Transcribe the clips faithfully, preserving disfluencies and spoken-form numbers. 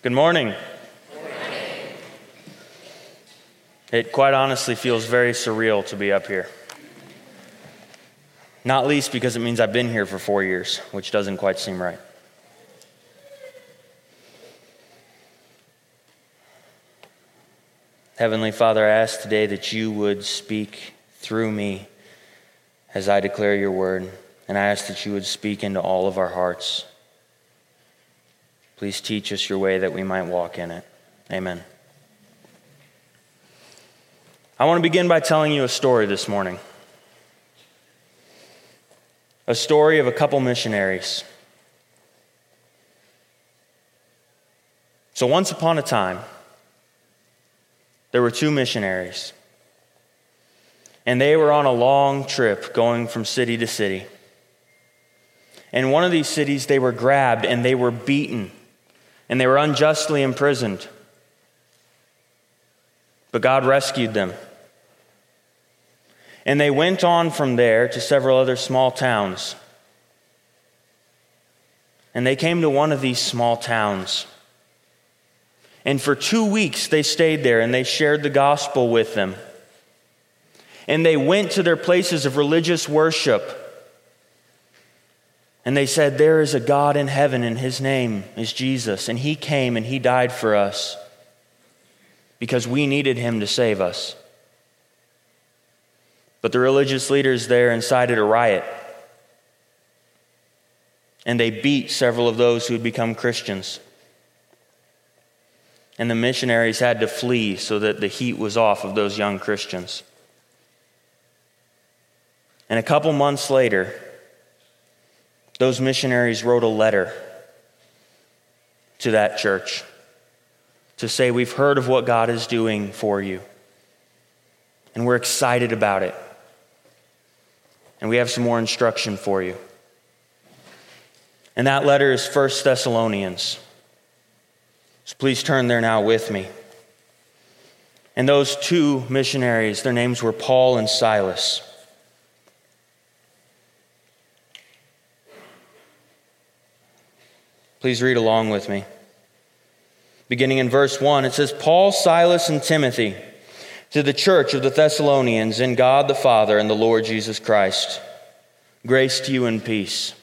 Good morning. Good morning. It quite honestly feels very surreal to be up here. Not least because it means I've been here for four years, which doesn't quite seem right. Heavenly Father, I ask today that you would speak through me as I declare your word, and I ask that you would speak into all of our hearts. Please teach us your way that we might walk in it. Amen. I want to begin by telling you a story this morning. A story of a couple missionaries. So once upon a time, there were two missionaries. And they were on a long trip going from city to city. In one of these cities, they were grabbed and they were beaten. And they were unjustly imprisoned. But God rescued them. And they went on from there to several other small towns. And they came to one of these small towns. And for two weeks they stayed there and they shared the gospel with them. And they went to their places of religious worship. And they said, there is a God in heaven and his name is Jesus. And he came and he died for us because we needed him to save us. But the religious leaders there incited a riot. And they beat several of those who had become Christians. And the missionaries had to flee so that the heat was off of those young Christians. And a couple months later, those missionaries wrote a letter to that church to say, we've heard of what God is doing for you, and we're excited about it. And we have some more instruction for you. And that letter is First Thessalonians. So please turn there now with me. And those two missionaries, their names were Paul and Silas. Please read along with me. Beginning in verse one, it says, Paul, Silas, and Timothy, to the church of the Thessalonians, in God the Father and the Lord Jesus Christ. Grace to you and peace.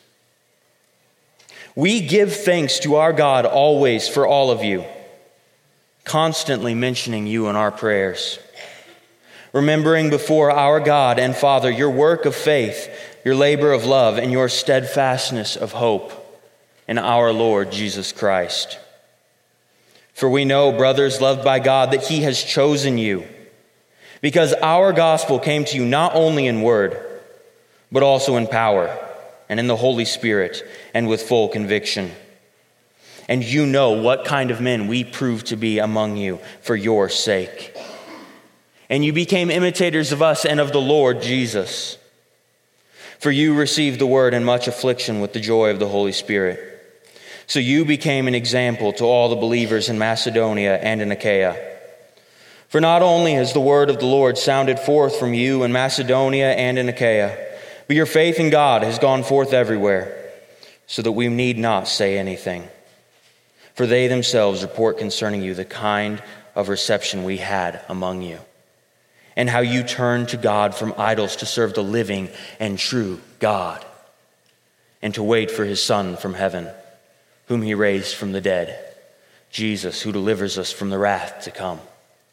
We give thanks to our God always for all of you, constantly mentioning you in our prayers, remembering before our God and Father your work of faith, your labor of love, and your steadfastness of hope in our Lord Jesus Christ. For we know, brothers loved by God, that he has chosen you, because our gospel came to you not only in word, but also in power and in the Holy Spirit and with full conviction. And you know what kind of men we proved to be among you for your sake. And you became imitators of us and of the Lord Jesus. For you received the word in much affliction with the joy of the Holy Spirit. So you became an example to all the believers in Macedonia and in Achaia. For not only has the word of the Lord sounded forth from you in Macedonia and in Achaia, but your faith in God has gone forth everywhere, so that we need not say anything. For they themselves report concerning you the kind of reception we had among you, and how you turned to God from idols to serve the living and true God, and to wait for his Son from heaven, whom he raised from the dead, Jesus, who delivers us from the wrath to come.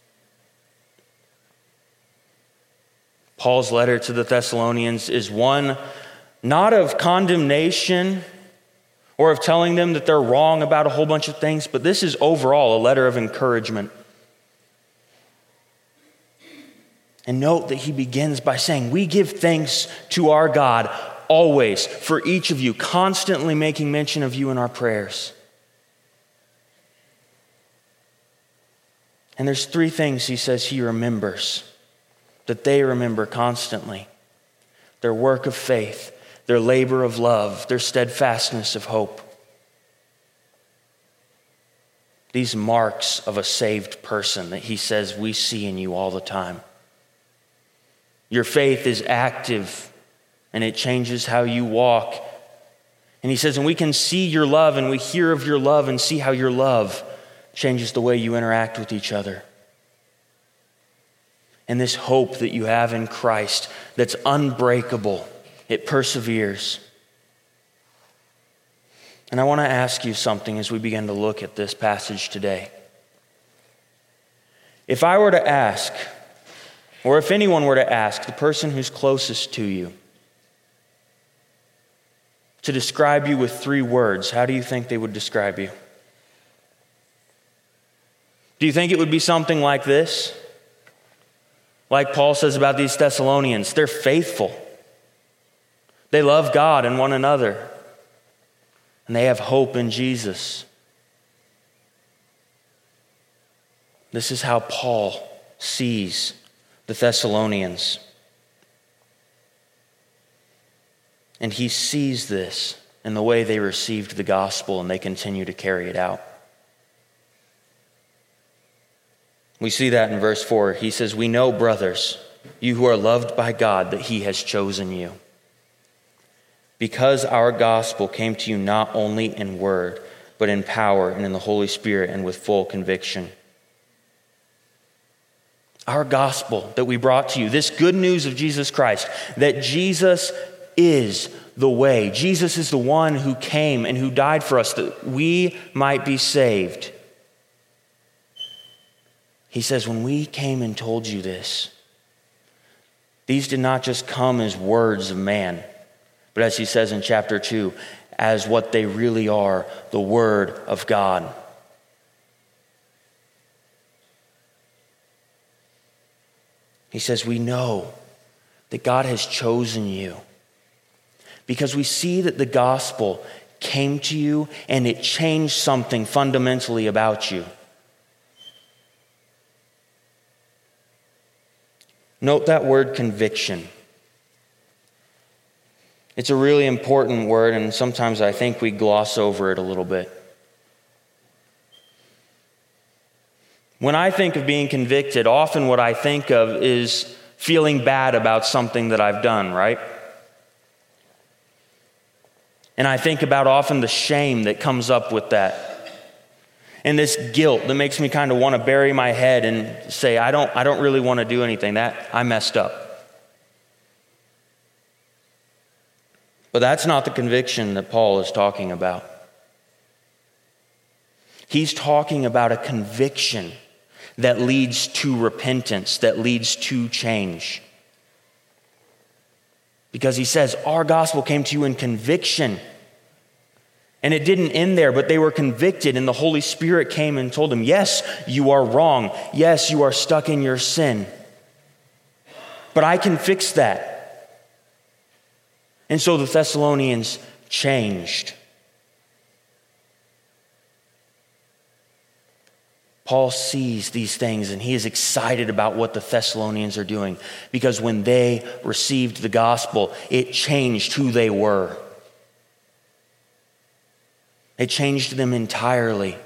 Paul's letter to the Thessalonians is one not of condemnation or of telling them that they're wrong about a whole bunch of things, but this is overall a letter of encouragement. And note that he begins by saying, we give thanks to our God always for each of you, constantly making mention of you in our prayers. And there's three things he says he remembers, that they remember constantly. Their work of faith, their labor of love, their steadfastness of hope. These marks of a saved person that he says we see in you all the time. Your faith is active and it changes how you walk. And he says, and we can see your love and we hear of your love and see how your love changes the way you interact with each other. And this hope that you have in Christ that's unbreakable, it perseveres. And I want to ask you something as we begin to look at this passage today. If I were to ask, or if anyone were to ask the person who's closest to you to describe you with three words, how do you think they would describe you? Do you think it would be something like this? Like Paul says about these Thessalonians, they're faithful. They love God and one another. And they have hope in Jesus. This is how Paul sees the Thessalonians. And he sees this in the way they received the gospel and they continue to carry it out. We see that in verse four. He says, "We know, brothers, you who are loved by God, that he has chosen you, because our gospel came to you not only in word, but in power and in the Holy Spirit and with full conviction." Our gospel that we brought to you, this good news of Jesus Christ, that Jesus is the way. Jesus is the one who came and who died for us that we might be saved. He says, when we came and told you this, these did not just come as words of man, but as he says in chapter two, as what they really are, the Word of God. He says, we know that God has chosen you because we see that the gospel came to you and it changed something fundamentally about you. Note that word conviction. It's a really important word, and sometimes I think we gloss over it a little bit. When I think of being convicted, often what I think of is feeling bad about something that I've done, right? And I think about often the shame that comes up with that. And this guilt that makes me kind of want to bury my head and say, I don't, I don't really want to do anything. That I messed up. But that's not the conviction that Paul is talking about. He's talking about a conviction that leads to repentance, that leads to change. Because he says, our gospel came to you in conviction. And it didn't end there, but they were convicted, and the Holy Spirit came and told them, yes, you are wrong. Yes, you are stuck in your sin. But I can fix that. And so the Thessalonians changed. Paul sees these things and he is excited about what the Thessalonians are doing because when they received the gospel, it changed who they were. It changed them entirely.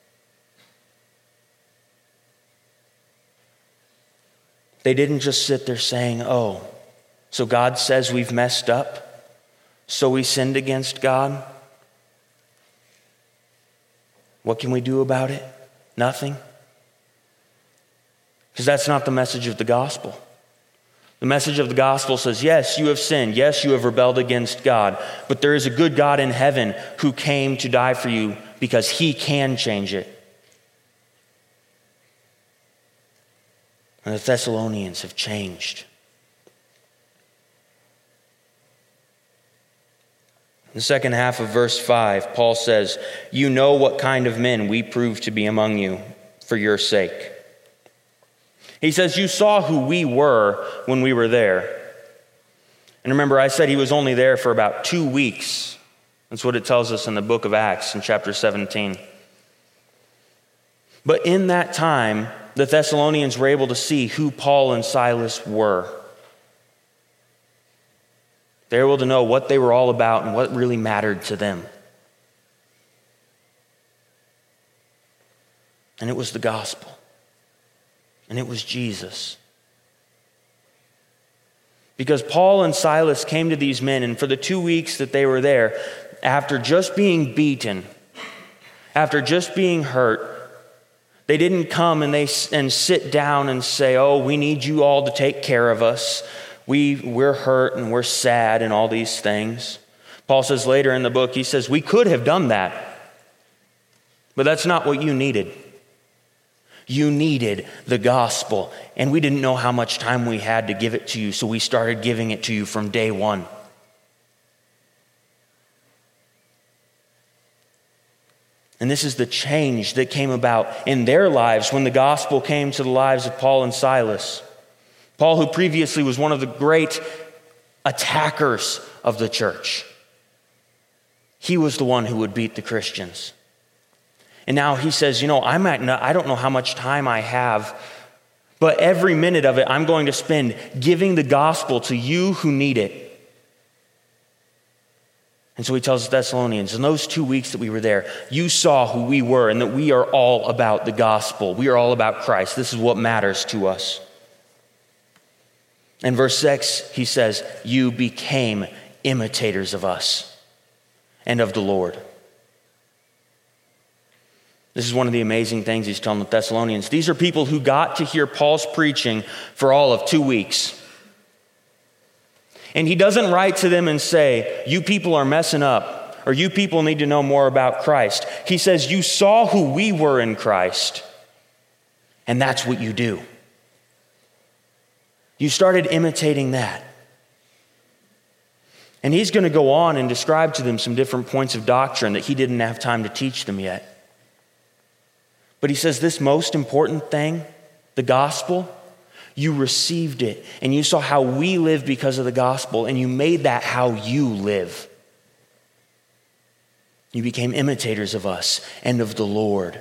They didn't just sit there saying, oh, so God says we've messed up, so we sinned against God. What can we do about it? Nothing. Because that's not the message of the gospel. The message of the gospel says, yes, you have sinned. Yes, you have rebelled against God. But there is a good God in heaven who came to die for you because he can change it. And the Thessalonians have changed. In the second half of verse five, Paul says, you know what kind of men we proved to be among you for your sake. He says, you saw who we were when we were there. And remember, I said he was only there for about two weeks. That's what it tells us in the book of Acts in chapter seventeen. But in that time, the Thessalonians were able to see who Paul and Silas were. They were able to know what they were all about and what really mattered to them. And it was the gospel. And it was Jesus. Because Paul and Silas came to these men, and for the two weeks that they were there, after just being beaten, after just being hurt, They didn't come and they and sit down and say, oh, we need you all to take care of us. We, we're hurt and we're sad and all these things. Paul says later in the book, he says, we could have done that, but that's not what you needed. You needed the gospel, and we didn't know how much time we had to give it to you, so we started giving it to you from day one. And this is the change that came about in their lives when the gospel came to the lives of Paul and Silas. Paul, who previously was one of the great attackers of the church, he was the one who would beat the Christians. And now he says, you know, I might not, I don't know how much time I have, but every minute of it I'm going to spend giving the gospel to you who need it. And so he tells the Thessalonians, in those two weeks that we were there, you saw who we were and that we are all about the gospel. We are all about Christ. This is what matters to us. In verse six, he says, you became imitators of us and of the Lord. This is one of the amazing things he's telling the Thessalonians. These are people who got to hear Paul's preaching for all of two weeks. And he doesn't write to them and say, you people are messing up, or you people need to know more about Christ. He says, you saw who we were in Christ, and that's what you do. You started imitating that. And he's going to go on and describe to them some different points of doctrine that he didn't have time to teach them yet. But he says this most important thing, the gospel, you received it and you saw how we live because of the gospel, and you made that how you live. You became imitators of us and of the Lord.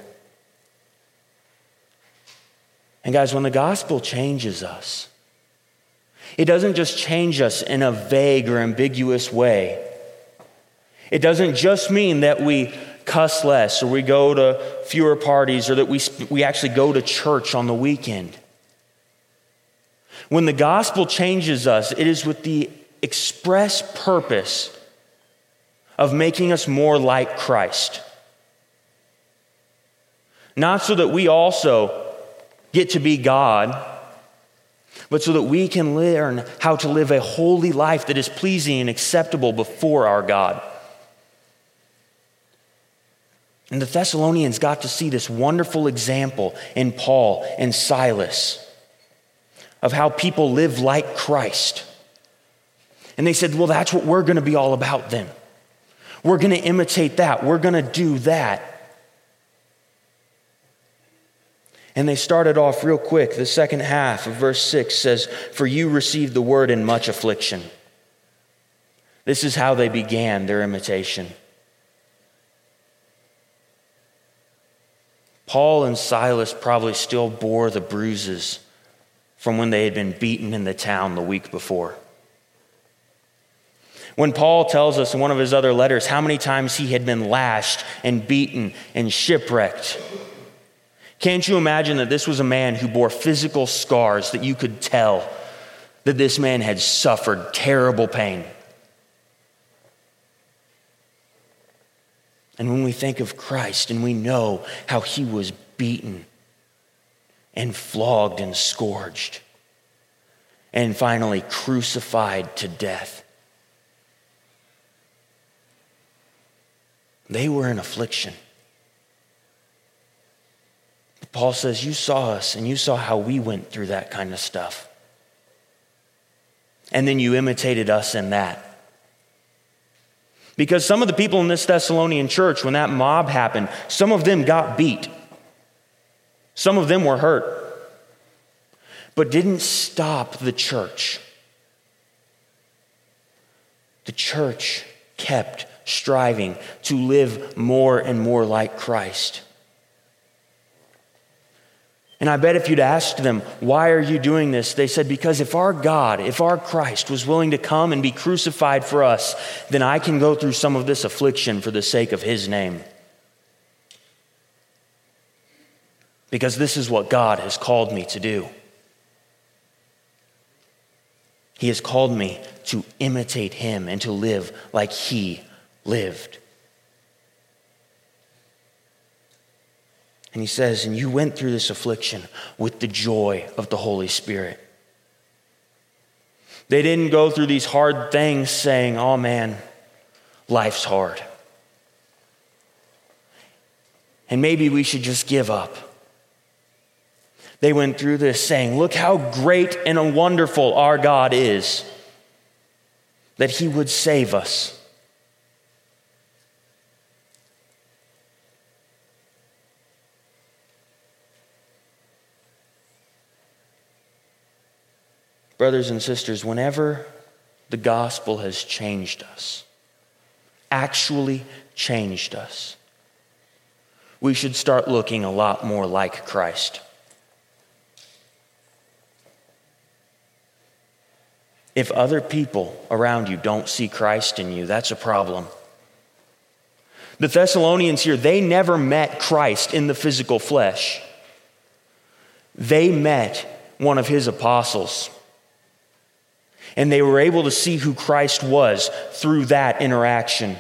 And guys, when the gospel changes us, it doesn't just change us in a vague or ambiguous way. It doesn't just mean that we cuss less, or we go to fewer parties, or that we, we actually go to church on the weekend. When the gospel changes us, it is with the express purpose of making us more like Christ. Not so that we also get to be God, but so that we can learn how to live a holy life that is pleasing and acceptable before our God. And the Thessalonians got to see this wonderful example in Paul and Silas of how people live like Christ. And they said, well, that's what we're going to be all about then. We're going to imitate that. We're going to do that. And they started off real quick. The second half of verse six says, for you received the word in much affliction. This is how they began their imitation. Paul and Silas probably still bore the bruises from when they had been beaten in the town the week before. When Paul tells us in one of his other letters how many times he had been lashed and beaten and shipwrecked, can't you imagine that this was a man who bore physical scars that you could tell that this man had suffered terrible pain? And when we think of Christ and we know how he was beaten and flogged and scourged and finally crucified to death, they were in affliction. But Paul says, you saw us and you saw how we went through that kind of stuff. And then you imitated us in that. Because some of the people in this Thessalonian church, when that mob happened, some of them got beat. Some of them were hurt. But didn't stop the church. The church kept striving to live more and more like Christ. And I bet if you'd asked them, why are you doing this? They said, because if our God, if our Christ was willing to come and be crucified for us, then I can go through some of this affliction for the sake of his name. Because this is what God has called me to do. He has called me to imitate him and to live like he lived. And he says, and you went through this affliction with the joy of the Holy Spirit. They didn't go through these hard things saying, oh man, life's hard. And maybe we should just give up. They went through this saying, look how great and wonderful our God is, that he would save us. Brothers and sisters, whenever the gospel has changed us, actually changed us, we should start looking a lot more like Christ. If other people around you don't see Christ in you, that's a problem. The Thessalonians here, they never met Christ in the physical flesh. They met one of his apostles. And they were able to see who Christ was through that interaction.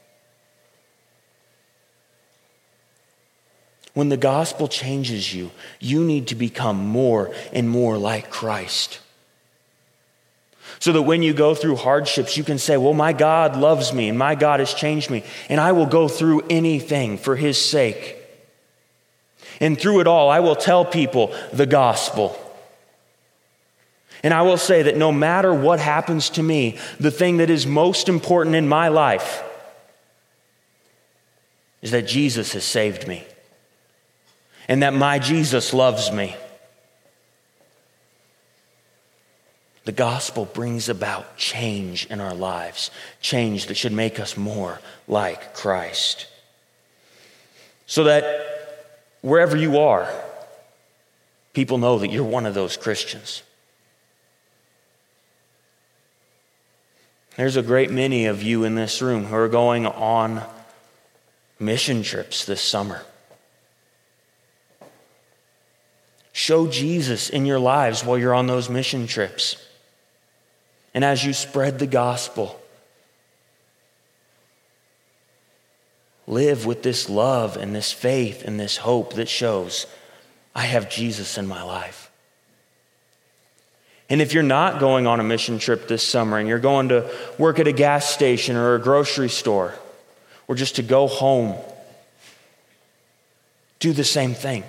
When the gospel changes you, you need to become more and more like Christ. So that when you go through hardships, you can say, well, my God loves me and my God has changed me, and I will go through anything for his sake. And through it all, I will tell people the gospel. And I will say that no matter what happens to me, the thing that is most important in my life is that Jesus has saved me and that my Jesus loves me. The gospel brings about change in our lives, change that should make us more like Christ. So that wherever you are, people know that you're one of those Christians. There's a great many of you in this room who are going on mission trips this summer. Show Jesus in your lives while you're on those mission trips. And as you spread the gospel, live with this love and this faith and this hope that shows I have Jesus in my life. And if you're not going on a mission trip this summer and you're going to work at a gas station or a grocery store or just to go home, do the same thing.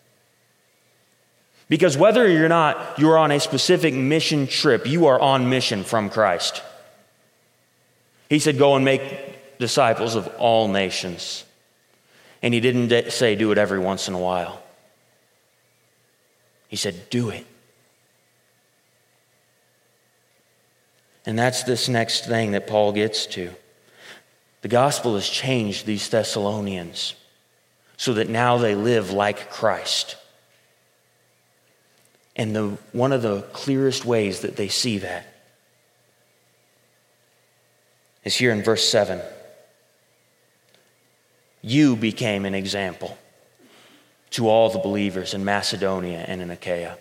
Because whether you're not, you're on a specific mission trip, you are on mission from Christ. He said, go and make disciples of all nations. And he didn't say do it every once in a while. He said, do it. And that's this next thing that Paul gets to. The gospel has changed these Thessalonians so that now they live like Christ. And the, one of the clearest ways that they see that is here in verse seven. You became an example to all the believers in Macedonia and in Achaia.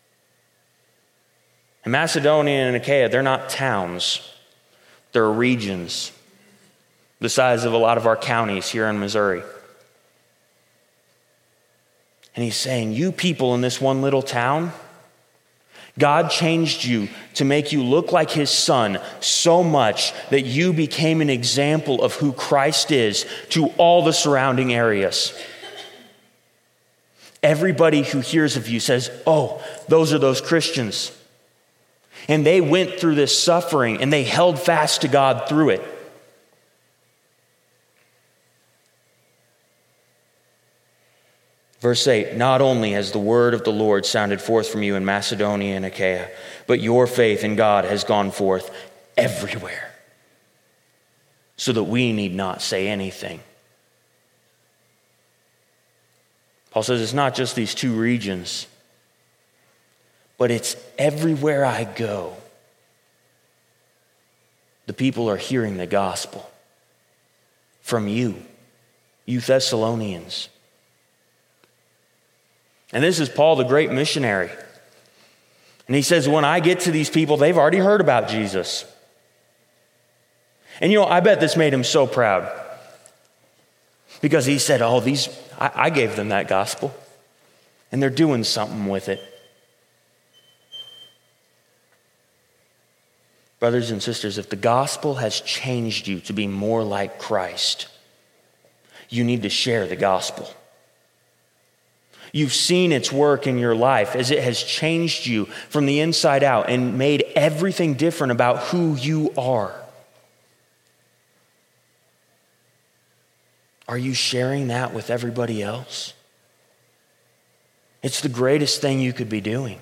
In Macedonia and Achaia, they're not towns. They're regions the size of a lot of our counties here in Missouri. And he's saying, you people in this one little town, God changed you to make you look like his son so much that you became an example of who Christ is to all the surrounding areas. Everybody who hears of you says, oh, those are those Christians. And they went through this suffering and they held fast to God through it. Verse eight, not only has the word of the Lord sounded forth from you in Macedonia and Achaia, but your faith in God has gone forth everywhere, so that we need not say anything. Paul says it's not just these two regions, but it's everywhere I go. The people are hearing the gospel from you, you Thessalonians. And this is Paul, the great missionary. And he says, when I get to these people, they've already heard about Jesus. And you know, I bet this made him so proud. Because he said, oh, these, I, I gave them that gospel. And they're doing something with it. Brothers and sisters, if the gospel has changed you to be more like Christ, you need to share the gospel. You've seen its work in your life as it has changed you from the inside out and made everything different about who you are. Are you sharing that with everybody else? It's the greatest thing you could be doing.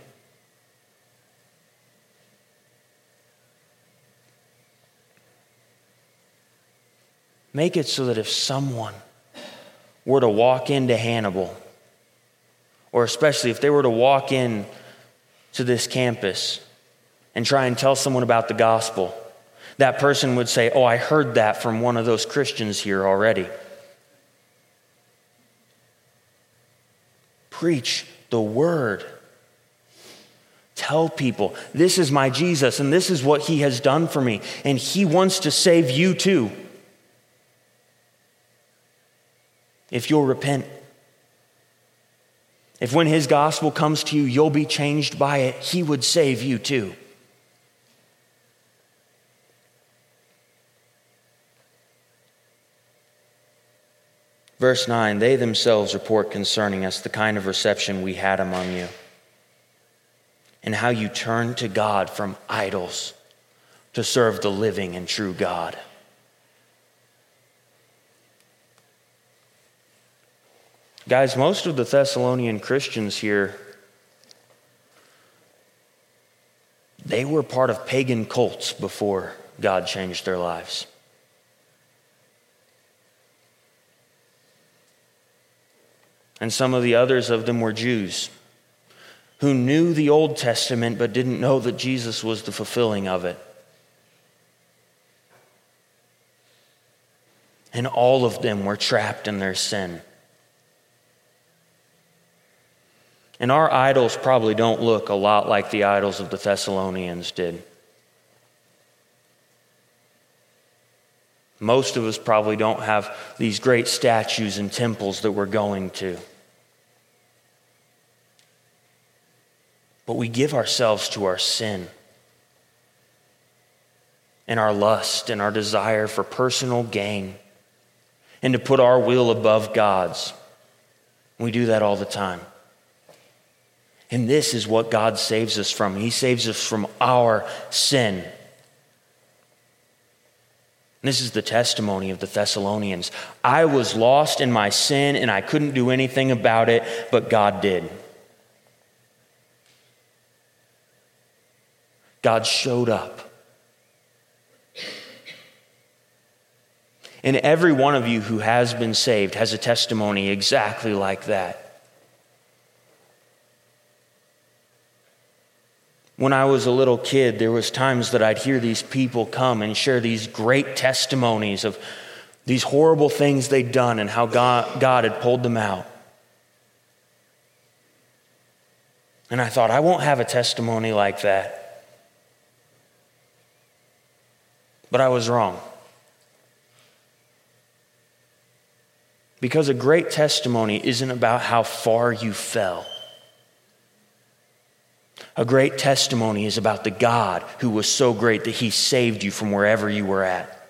Make it so that if someone were to walk into Hannibal, or especially if they were to walk in to this campus and try and tell someone about the gospel, that person would say, oh, I heard that from one of those Christians here already. Preach the word. Tell people, this is my Jesus and this is what he has done for me, and he wants to save you too. If you'll repent. If when his gospel comes to you, you'll be changed by it, he would save you too. Verse nine, they themselves report concerning us the kind of reception we had among you, and how you turned to God from idols to serve the living and true God. Guys, most of the Thessalonian Christians here, they were part of pagan cults before God changed their lives. And some of the others of them were Jews who knew the Old Testament but didn't know that Jesus was the fulfilling of it. And all of them were trapped in their sin. And our idols probably don't look a lot like the idols of the Thessalonians did. Most of us probably don't have these great statues and temples that we're going to. But we give ourselves to our sin and our lust and our desire for personal gain and to put our will above God's. We do that all the time. And this is what God saves us from. He saves us from our sin. This is the testimony of the Thessalonians. I was lost in my sin and I couldn't do anything about it, but God did. God showed up. And every one of you who has been saved has a testimony exactly like that. When I was a little kid, there was times that I'd hear these people come and share these great testimonies of these horrible things they'd done and how God, God had pulled them out. And I thought, I won't have a testimony like that. But I was wrong. Because a great testimony isn't about how far you fell. A great testimony is about the God who was so great that he saved you from wherever you were at.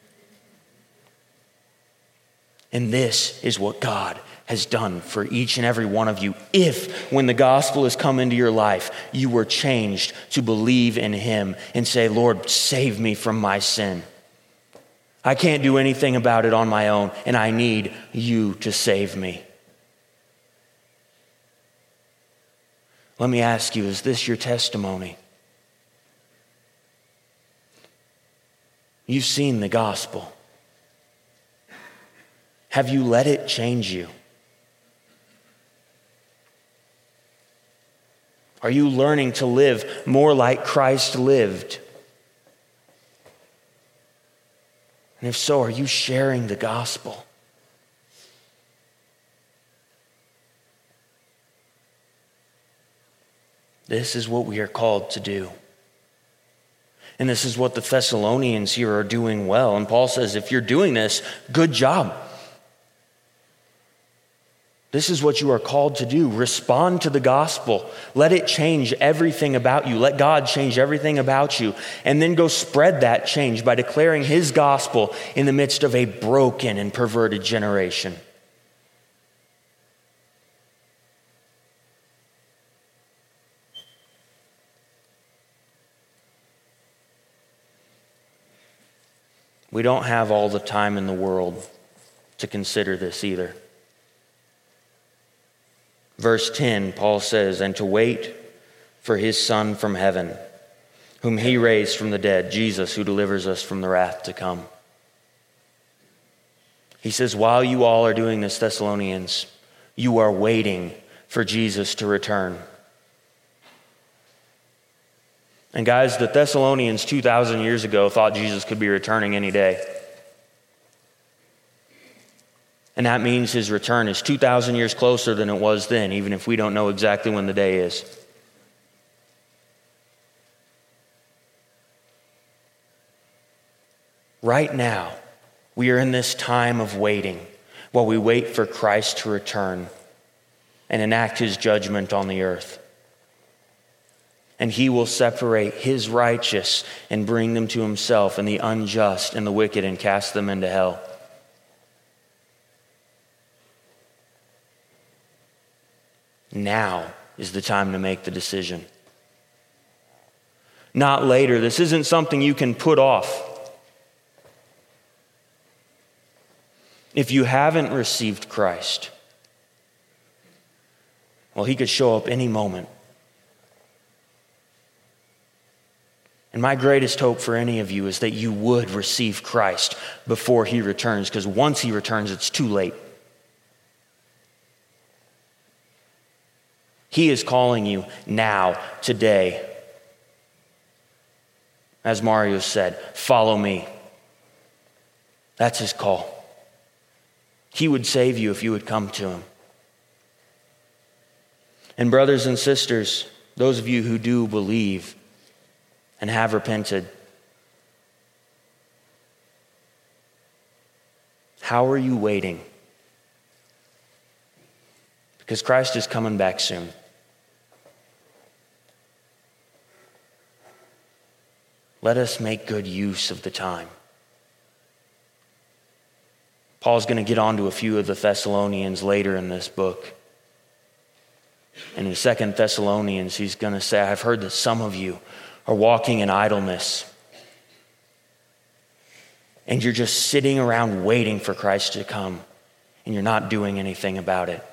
And this is what God has done for each and every one of you. If, when the gospel has come into your life, you were changed to believe in him and say, Lord, save me from my sin. I can't do anything about it on my own, and I need you to save me. Let me ask you, is this your testimony? You've seen the gospel. Have you let it change you? Are you learning to live more like Christ lived? And if so, are you sharing the gospel? This is what we are called to do. And this is what the Thessalonians here are doing well. And Paul says, if you're doing this, good job. This is what you are called to do. Respond to the gospel. Let it change everything about you. Let God change everything about you. And then go spread that change by declaring his gospel in the midst of a broken and perverted generation. We don't have all the time in the world to consider this either. Verse ten, Paul says, and to wait for his Son from heaven, whom he raised from the dead, Jesus, who delivers us from the wrath to come. He says, while you all are doing this, Thessalonians, you are waiting for Jesus to return. And guys, the Thessalonians two thousand years ago thought Jesus could be returning any day. And that means his return is two thousand years closer than it was then, even if we don't know exactly when the day is. Right now, we are in this time of waiting while we wait for Christ to return and enact his judgment on the earth. And he will separate his righteous and bring them to himself, and the unjust and the wicked, and cast them into hell. Now is the time to make the decision. Not later. This isn't something you can put off. If you haven't received Christ, well, he could show up any moment. And my greatest hope for any of you is that you would receive Christ before he returns, because once he returns, it's too late. He is calling you now, today. As Mario said, follow me. That's his call. He would save you if you would come to him. And brothers and sisters, those of you who do believe and have repented, how are you waiting? Because Christ is coming back soon. Let us make good use of the time. Paul's going to get on to a few of the Thessalonians later in this book. And in Second Thessalonians, he's going to say, I've heard that some of you are walking in idleness. And you're just sitting around waiting for Christ to come. And you're not doing anything about it.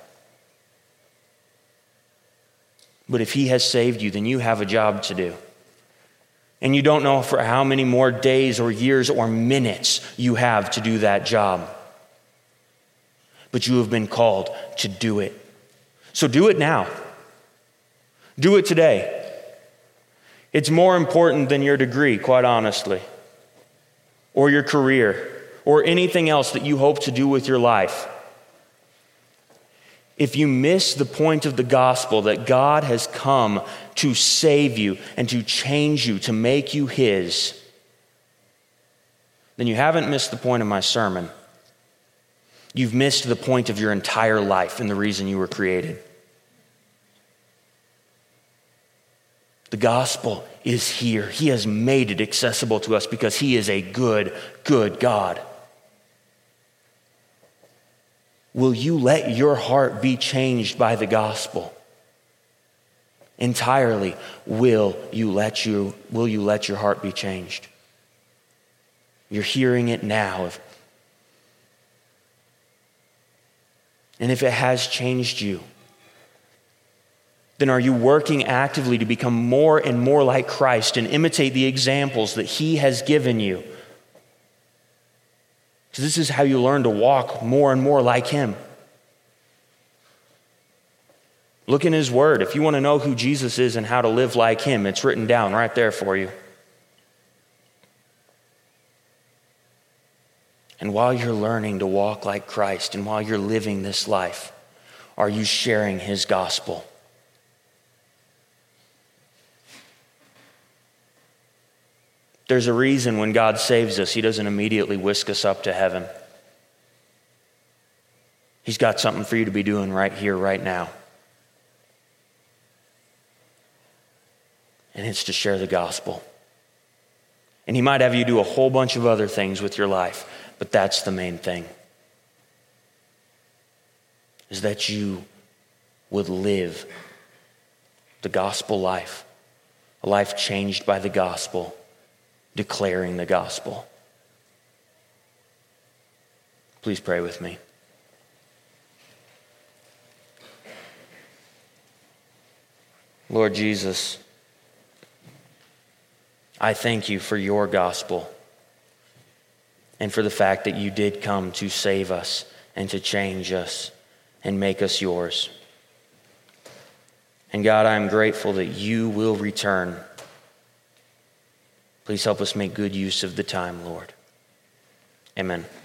But if he has saved you, then you have a job to do. And you don't know for how many more days or years or minutes you have to do that job. But you have been called to do it. So do it now. Do it today. It's more important than your degree, quite honestly, or your career, or anything else that you hope to do with your life. If you miss the point of the gospel that God has come to save you and to change you, to make you his, then you haven't missed the point of my sermon. You've missed the point of your entire life and the reason you were created. The gospel is here. He has made it accessible to us because he is a good, good God. Will you let your heart be changed by the gospel? Entirely, will you let you will you let your heart be changed? You're hearing it now. And if it has changed you, then are you working actively to become more and more like Christ and imitate the examples that he has given you? Because this is how you learn to walk more and more like him. Look in his word. If you want to know who Jesus is and how to live like him, it's written down right there for you. And while you're learning to walk like Christ and while you're living this life, are you sharing his gospel? There's a reason when God saves us, he doesn't immediately whisk us up to heaven. He's got something for you to be doing right here, right now. And it's to share the gospel. And he might have you do a whole bunch of other things with your life, but that's the main thing. Is that you would live the gospel life, a life changed by the gospel, declaring the gospel. Please pray with me. Lord Jesus, I thank you for your gospel and for the fact that you did come to save us and to change us and make us yours. And God, I am grateful that you will return. Please help us make good use of the time, Lord. Amen.